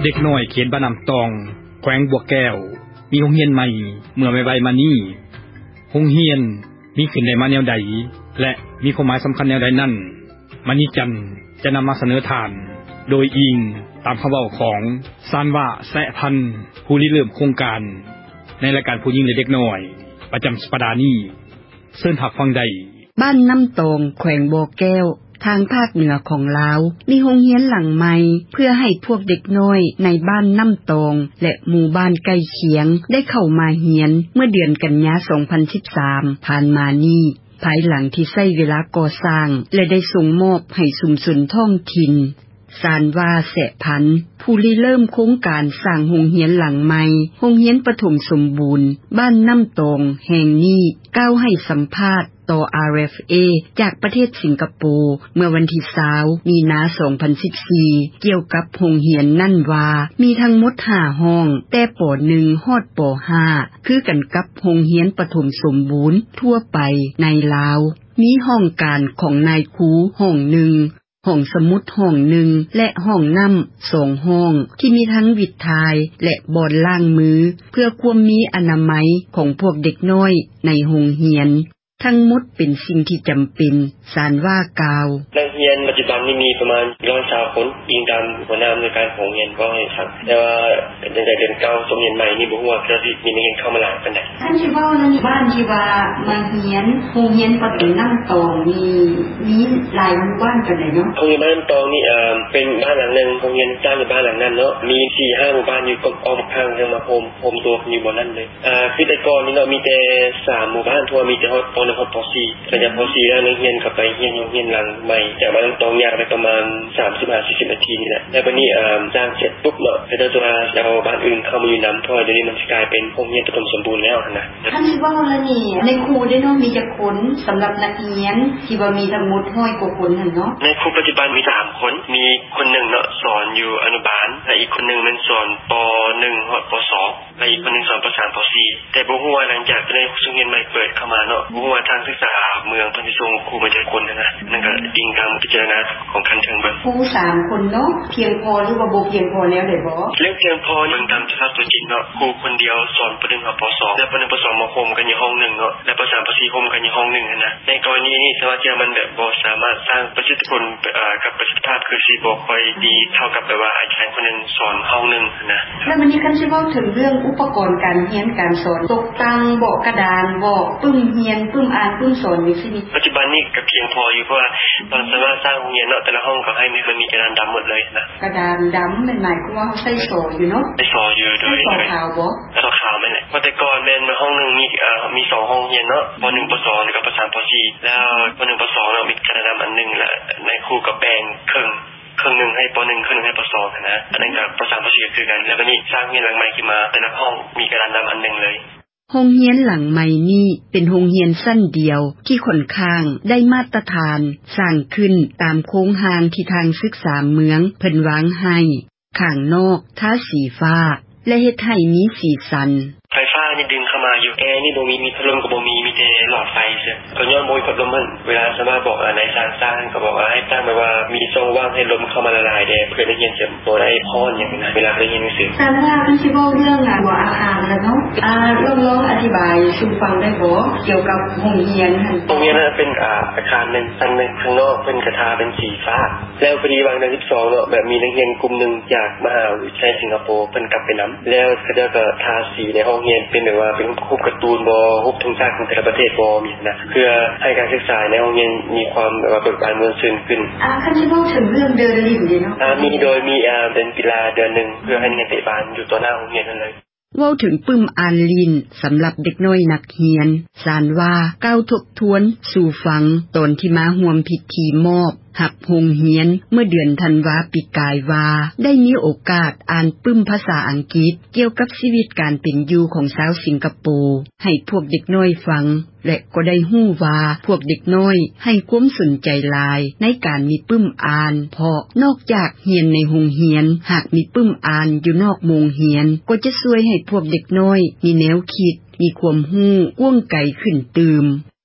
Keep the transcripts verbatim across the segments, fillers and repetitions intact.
ด็กน้อยเขตบ้านน้ำตองแขวงบัวแก้วมีโรงเรียนใหม่เมื่อไม่ไวมานี้โรงเรียนมีขึ้นได้มาแนวใดและมีความหมายสำคัญแนวใดนั้นมณีจันทร์จะนำมาเสนอทานโดยอิงตามคำเว้าของซานว่าแสะพันธ์ผู้ริเริ่มโครงการในรายการผู้หญิงและเด็กน้อยประจำสัปดาห์นี้เชิญรับฟังได้บ้านน้ำตองแขวงบัวแก้วทางภาคเหนือของลาวมีโรงเรียนหลังใหม่เพื่อให้พวกเด็กน้อยในบ้านน้ำตองและหมู่บ้านใกล้เคียงได้เข้ามาเรียนเมื่อเดือนกันยายนสองพันสิบสามผ่านมานี้ภายหลังที่ใช้เวลาก่อสร้างและได้ส่งมอบให้ชุมชนท้องถิ่นสานว่าแสะพันธ์ผู้ริเริ่มโครงการสร้างโรงเรียนหลังใหม่โรงเรียนปฐมสมบูรณ์บ้านน้ำตองแห่งนี้กล่าวให้สัมภาษณ์ต่อ อาร์ เอฟ เอ จากประเทศสิงคโปร์เมื่อวันที่ยี่สิบมีนาคมสองพันสิบสี่เกี่ยวกับโรงเรียนนั่นว่ามีทั้งหมดห้าห้องแต่ป หนึ่ง ฮอดป ห้าคือกันกับโรงเรียนปฐมสมบูรณ์ทั่วไปในลาวมีห้องการของนายครูห้องหนึ่งห้องสมุดห้องหนึ่งและห้องน้ำสองห้องที่มีทั้งวิทย์ทายและบ่อนล้างมือเพื่อความมีอนามัยของพวกเด็กน้อยในโรงเรียนทั้งหมดเป็นสิ่งที่จำเป็นสานว่ากล่าวนักเรียนปัจจุบันนี้มีประมาณหนึ่งร้อยยี่สิบคนอิงตามหัวหน้าในการของเรียนก็ให้ครับแต่ว่าเป็นตั้งแต่เดือนเก้าสมเรียนใหม่นี่บ่ฮู้ว่าจะมีนักเรียนเข้ามาหลายปานใดท่านสิเว้าในบ้านที่ว่ามาเรียนโรงเรียนปฐมน้ำตองมีมีหลายหมู่บ้านปานใดเนาะโรงเรียนบ้านน้ำตองนี่เอ่อเป็นบ้านหลังนึงโรงเรียนตั้งอยู่บ้านหลังนั้นเนาะมี สี่ห้า หมู่บ้านอยู่ก็อ้อมข้างกันมาโฮมโฮมตัวอยู่บ่นั่นเลยอ่าคือแต่ก่อนนี่เนาะมีแต่สามหมู่บ้านทั่วมีแต่ฮอดป หนึ่ง ฮอดป สี่แต่จากป สี่แล้วนักเรียนก็ไปเรียนโรงเรียนหลังใหม่จากบ้านน้ำตองยาวไปประมาณสามสิบถึงสี่สิบนาทีนี่แหละแล้ววันนี้เอ่อสร้างเสร็จปุ๊บเนาะแล้วตัวจะเอาบ้านอื่นเข้ามาอยู่นำเพราะเดี๋ยวนี้มันกลายเป็นโรงเรียนปฐมสมบูรณ์แล้วนะท่านสิเว้าแล้วนี่ในครูได้เนาะมีจักคนสำหรับนักเรียนที่ว่ามีทั้งหมดหนึ่งร้อยกว่าคนหั่นเนาะในครูปัจจุบันมีสามคนมีคนหนึ่งเนาะสอนอยู่อนุบาลและอีกคนนึงมันสอนป หนึ่ง ฮอดป สองและอีกคนนึงสอนป สาม ป สี่แต่บ่ฮู้ว่าหลังจากที่โรงเรียนใหม่เปิดเข้ามาเนาะบ่ฮู้ว่าทางศึกษาเมืองเพิ่นสิส่งครูมาจักคนนะนั่นก็อิงตามพิจารณาของคันเทิงเบิ่งครูสามคนเนาะเพียงพอหรือว่าบ่เพียงพอแล้วได้บ่เรื่องเพียงพอเบิ่งตามสภาพตัวจริงเนาะครูคนเดียวสอนป หนึ่ง ฮอดป สองและป หนึ่ง ป สองมาโฮมกันอยู่ห้องนึงเนาะและป สาม ป สี่โฮมกันอยู่ห้องนึงนะในกรณีนี้สภาพที่มันแบบบ่สามารถสร้างประสิทธิผลเอ่อกับประสิทธิภาพคือสิบ่ค่อยดีเท่ากับแบบว่าอาจารย์คนนึงสอนห้องนึงนะแล้ววันนี้คันสิเว้าถึงเรื่องอุปกรณ์การเรียนการสอนตกแต่งเบาะกระดานเบาะปึ้มเรียนปึ้มอ่านปึ้มสอนจังซี่นี่ปัจจุบันนี้ก็เพียงพออยู่เพราะว่าตอนสามารถสร้างโรงเรียนเนาะแต่ละห้องก็ให้มันมีกระดานดำหมดเลยนะกระดานดำมันหมายความว่าเฮาใส่โซ่อยู่เนาะใส่โซ่อยู่โดยใส่ขาวบ่โซ่ขาวแม่นแหละเพราะแต่ก่อนแม่นห้องนึงมีเอ่อมีสองห้องเรียนเนาะป หนึ่ง ป สองแล้วก็ป สาม ป สี่แล้วป หนึ่ง ป สองเนาะมีกระดานดำอันนึงและในครูก็แบ่งครึ่งครึ่งนึงให้ป หนึ่ง ครึ่งนึงให้ป สองนะอันนั้นก็ป สาม ป สี่คือกันแล้วก็นี่สร้างเรียนหลังใหม่ขึ้นมาแต่ละห้องมีกระดานดำอันนึงเลยโรงเรียนหลังใหม่นี้เป็นโรงเรียนสั้นเดียวที่ค่อนข้างได้มาตรฐานสร้างขึ้นตามโครงหางที่ทางศึกษาเมืองเพิ่นวางให้ข้างนอกทาสีฟ้าและเฮ็ดให้มีสีสันไฟฟ้านี่ดึงเข้ามาอยู่แอร์นี่บ่มีมีพัดลมก็บ่มีมีแต่หลอดไฟซื่อก็ย้อนบ่มีพัดลมมันเวลาสามารถบอกอ่าในสร้างสร้างก็บอกว่าให้ตั้งแบบว่ามีช่องว่างให้ลมเข้ามาละลายได้เพื่อได้เรียนเสริมตัวได้พรอย่างนั้นเวลาได้เรียนหนังสือแต่ว่าคันสิเว้าเรื่องอ่ะบ่อาคารแล้วเนาะอ่าลองๆอธิบายสู่ฟังได้บ่เกี่ยวกับโรงเรียนหั่นโรงเรียนน่ะเป็นอ่าอาคารนึงทางในข้างนอกเป็นกระทาเป็นสีฟ้าแล้วพอดีวันที่สิบสองเนาะแบบมีนักเรียนกลุ่มนึงจากมหาวิทยาลัยสิงคโปร์เพิ่นกลับไปนำแล้วเขาจะก็ทาสีในห้องเรียนเป็นแบบว่าเป็นรูปการ์ตูนบ่รูปธงชาติของแต่ละประเทศบ่มีนะเพื่อให้การศึกษาในโรงเรียนมีความแบบว่าเบิกบานเมืองซื่นขึ้นอ่าคันสิเว้าถึงเรื่องเดินลิ้นดิเนาะอ่ามีโดยมีอ่าเป็นกีฬาเดือนนึงเพื่อให้นักเตะบาสอยู่ต่อหน้าโรงเรียนนั่นเลยเว้าถึงปึ้มอ่านลิ้นสำหรับเด็กน้อยนักเรียนสานว่าก้าวทบทวนสู่ฟังตอนที่มาร่วมพิธีมอบหับโรงเรียนเมื่อเดือนธันวาปีกายว่าได้มีโอกาสอ่านปึ้มภาษาอังกฤษเกี่ยวกับชีวิตการเป็นอยู่ของชาวสิงคโปร์ให้พวกเด็กน้อยฟังและก็ได้ฮู้ว่าพวกเด็กน้อยให้ความสนใจหลายในการมีปึ้มอ่านเพราะนอกจากเรียนในโรงเรียนหากมีปึ้มอ่านอยู่นอกโรงเรียนก็จะช่วยให้พวกเด็กน้อยมีแนวคิดมีความรู้กว้างไกลขึ้นตื่ม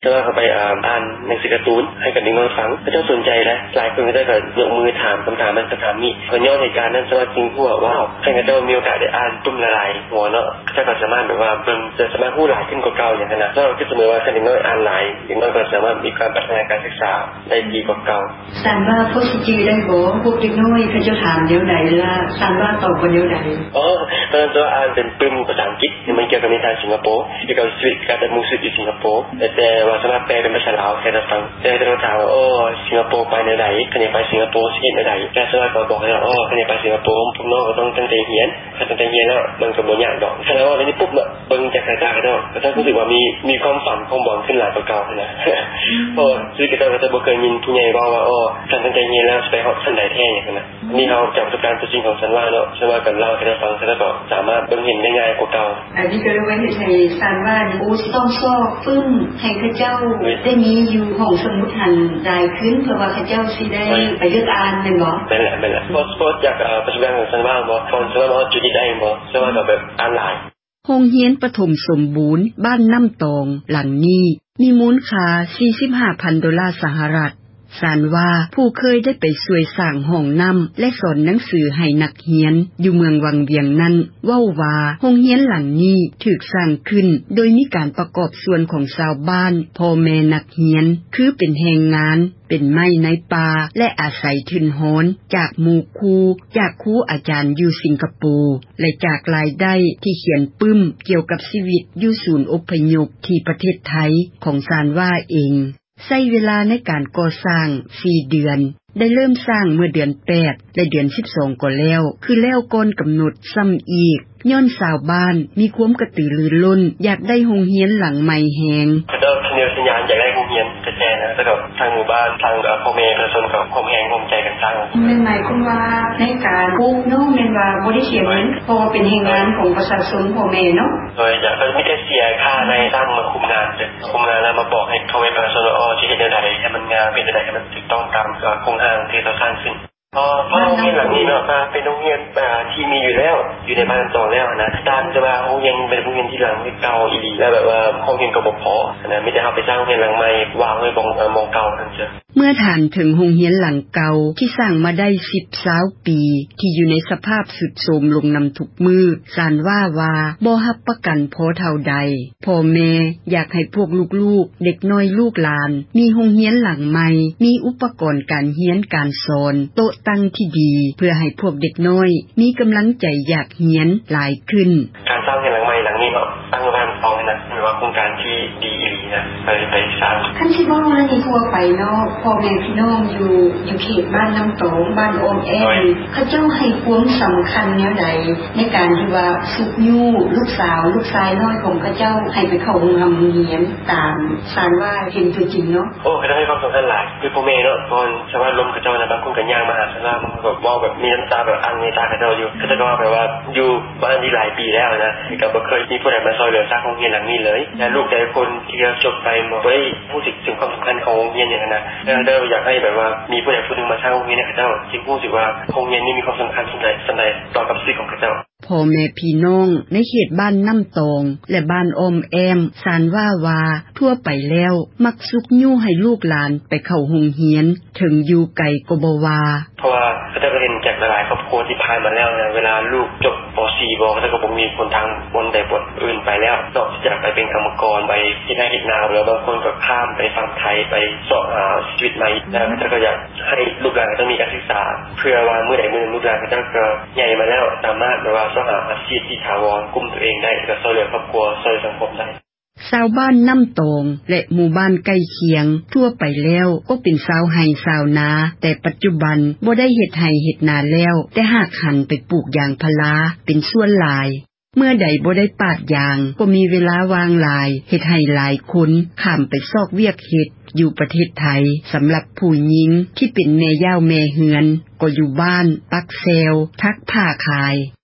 แต่ว่าเขาไปอ่านอ่านหนังสือการ์ตูนให้กับเด็กน้อยฟังเขาเจ้าสนใจนะหลายคนก็ได้ก็ยกมือถามคำถามมันคำถามนี้คนย่อเหตุการณ์นั้นสวัสดิ์จริงหัวว้าวใครก็เจ้ามีโอกาสได้อ่านตุ้มละลายหัวเนาะถ้าก็สามารถแบบว่าเบิ่งจะสามารถพูดหลายขึ้นกว่าเก่าอย่างนั้นนะถ้าเราคิดเสมอว่าเด็กน้อยอ่านหลายเด็กน้อยก็สามารถมีความพัฒนาการศึกษาได้ดีกว่าเก่าสานว่าพวกสิจือได้บ่พวกเด็กน้อยเขาจะถามเดี๋ยวใดล่ะสานว่าตอบบ่เดี๋ยวใดอ๋อตอนนั้นตัวอ่านเป็นปึ้มภาษาอังกฤษมันเกี่ยวกับนิทานสิงคโปร์เกี่ยวกับชีวิตการดำรงชีวิตอยู่สิงคโปร์แต่ว่าสามารถแปลเป็นภาษาลาวให้เราฟังแต่เราถามว่าโอ้สิงคโปร์ไปในไหนคันอยากไปสิงคโปร์สิเฮ็ดในไหนแต่สามารถก็บอกให้เราอ๋อคันอยากไปสิงคโปร์พวกน้องก็ต้องตั้งใจเรียนถ้าตั้งใจเรียนแล้วมันก็บ่ยากดอกถ้าเราว่านี่ปุ๊บน่ะเบิ่งจากสายตาเขาก็ต้องรู้สึกว่ามีมีความฝันความหวังขึ้นหลายกว่าเก่านะเพราะชีวิตเราก็จะบ่เคยยินผู้ใหญ่บอกว่าอ๋อคันตั้งใจเรียนแล้วจะไปฮอดขั้นใดแท้อย่างนั้นนะนี่เราจากประสบการณ์ตัวจริงของฉันว่าเนาะฉันว่ากันเล่าให้เราฟังแล้วก็สามารถเบิ่งเห็นได้ง่ายกว่าเก่าอันนี้ก็รู้ไว้ให้สานว่าโอ้ต้องซอกปึ้มให้เขาเจ้าได้มีอยู่ห้องสมุดหันรายขึ้นเพื่อว่าเขาเจ้าสิได้ไปเลือกอ่านแม่นบ่แม่นแหละแม่นแหละเพราะเพราะจากประสบการณ์ของฉันว่าบ่คนฉันว่าจุดนี้ได้บ่ฉันว่าก็แบบอ่านหลายโรงเรียนประถมสมบูรณ์บ้านน้ำตองหลังนี้มีมูลค่า สี่สิบห้าพัน ดอลลาร์สหรัฐสานว่าผู้เคยได้ไปช่วยสร้างห้องน้ำและสอนหนังสือให้นักเรียนอยู่เมืองวังเวียงนั้นเว้าว่าโรงเรียนหลังนี้ถูกสร้างขึ้นโดยมีการประกอบส่วนของชาวบ้านพ่อแม่นักเรียนคือเป็นแรงงานเป็นไม้ในป่าและอาศัยทุนโหรจากหมู่ครูจากครูอาจารย์อยู่สิงคโปร์และจากรายได้ที่เขียนปึ้มเกี่ยวกับชีวิตอยู่ศูนย์อพยพที่ประเทศไทยของสานว่าเองใช้เวลาในการก่อสร้างสี่เดือนได้เริ่มสร้างเมื่อเดือนแปดและเดือนสิบสองก็แล้วคือแล้วก่อนกำหนดซ้ำอีกย้อนชาวบ้านมีความกระตือรือร้นอยากได้โรงเรียนหลังใหม่แฮงเขาจะเสนอสัญญาณอยากได้โรงเรียนแท้ๆนะแล้วก็ทางหมู่บ้านทางพ่อแม่ประชาชนก็ความแฮงความใจกันสร้างนั่นหมายความว่าในการปลูกเนาะแม่นว่าบ่ได้เสียเงินเพราะว่าเป็นแรงงานของประชาชนพ่อแม่เนาะโดยจะไม่ได้เสียค่าในสร้างมาคุมงานคุมงานแล้วมาบอกให้เขาเป็นประชาชนว่าอ๋อสิเฮ็ดได้ให้มันงามเป็นได้ให้มันถูกต้องตามโครงสร้างที่เราสร้างขึ้นพอพอโรงเรียนหลังนี้เนาะเป็นโรงเรียนที่มีอยู่แล้วอยู่ในบ้านตองแล้วนะตามจะว่าโรงเรียนเป็นโรงเรียนที่หลังที่เก่าอีหลีแล้วแบบว่าห้องเรียนก็บ่พอนะไม่ได้เอาไปสร้างโรงเรียนหลังใหม่วางไว้บงมองเก่านั่นเจ้ะเมื่อฐานถึงโรงเรียนหลังเก่าที่สร้างมาได้สิบ ยี่สิบปีที่อยู่ในสภาพสุดโทรมลงนำทุกมือสานว่าว่าบ่รับประกันพอเท่าใดพ่อแม่อยากให้พวกลูกๆเด็กน้อยลูกหลานมีโรงเรียนหลังใหม่มีอุปกรณ์การเรียนการสอนโต๊ะตั้งที่ดีเพื่อให้พวกเด็กน้อยมีกำลังใจอยากเรียนหลายขึ้นการสร้างโรงเรียนหลังใหม่หลังนี้เนาะตั้งบ้านตองนะหรือว่าโครงการที่ดีอีหลีนะไปไปสร้างคันสิว่าแล้วนี่ทั่วไปเนาะพ่อแม่พี่น้องอยู่อยู่เขตบ้านน้ำโตงบ้านโอมแอมเขาเจ้าให้ความสำคัญแนวใดในการที่ว่าสุกยู่ลูกสาวลูกชายน้อยของเขาเจ้าให้ไปเข้าโรงเรียนตามสารว่าเห็นตัวจริงเนาะโอ้เขาได้ให้ความสำคัญหลายคือพ่อแม่เนาะตอนชาวบ้านลมเขาเจ้านะบางคนก็ย่างมาหาสลามันก็บอกแบบมีน้ำตาแบบอันในตาเขาเจ้าอยู่เขาจะก็แบบว่าอยู่บ้านที่หลายปีแล้วนะก็บ่เคยมีผู้ใดมาซอยเหลือสร้างโรงเรียนหลังนี้เลยและลูกแต่คนที่จบไปบ่ได้พูดถึงความสำคัญของโรงเรียนอย่างนั้นนะแล้วเด้ออยากให้แบบว่ามีผู้ใดผู้นึงมาสร้างโรงเรียนให้เขาเจ้าจึงรู้สึกว่าโรงเรียนนี้มีความสำคัญสำหรับสำหรับต่อกับชีวิตของเขาเจ้าพ่อแม่พี่น้องในเขตบ้านน้ำตองและบ้านอ้อมแอมสานว่าว่าทั่วไปแล้วมักสุกยู่ให้ลูกหลานไปเข้าโรงเรียนถึงอยู่ไกลก็บ่ว่าเพราะว่าเขาจะเห็นจากหลายครอบครัวที่ผ่านมาแล้วนะเวลาลูกจบป.สี่ บ่เขาก็บ่มีคนทางบนใดบนอื่นไปแล้วนอกจากไปเป็นกรรมกรไปที่ได้เฮ็ดนาแล้วบางคนก็ข้ามไปฝั่งไทยไปเสาะหาชีวิตใหม่แล้วเขาก็อยากให้ลูกหลานต้องมีการศึกษาเพื่อว่าเมื่อใดมื้อนึงลูกหลานเขาก็ใหญ่มาแล้วสามารถแบบว่าสร้างอาชีพที่ถาวรกุมตัวเองได้ก็ช่วยเหลือครอบครัวช่วยสังคมได้ชาวบ้านน้ำตองและหมู่บ้านใกล้เคียงทั่วไปแล้วก็เป็นชาวไร่ชาวนาแต่ปัจจุบันบ่ได้เฮ็ดไร่เฮ็ดนาแล้วแต่หากหันไปปลูกยางพาราเป็นส่วนหลายเมื่อใดบ่ได้ปาดยางก็มีเวลาวางหลายเฮ็ดให้หลายคนข้ามไปซอกเวียกเฮ็ดอยู่ประเทศไทยสำหรับผู้หญิงที่เป็นแม่ย่าวแม่เฮือนก็อยู่บ้านปักแซวทักผ้าขาย